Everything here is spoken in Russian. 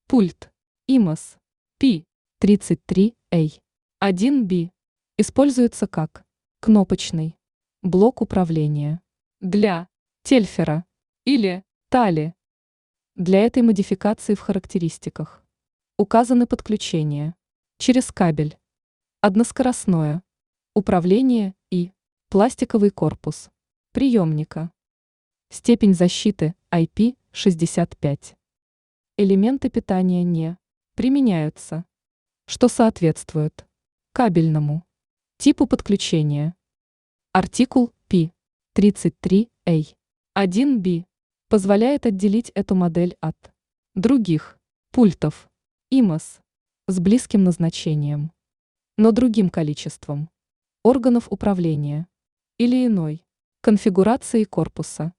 Пульт IMAS P33A1B используется как кнопочный блок управления для Тельфера или Тали. Для этой модификации в характеристиках указаны подключения через кабель, односкоростное управление и пластиковый корпус приемника. Степень защиты IP65. Элементы питания не применяются, что соответствует кабельному типу подключения. Артикул P33A1B позволяет отделить эту модель от других пультов IMAS с близким назначением, но другим количеством органов управления или иной конфигурацией корпуса.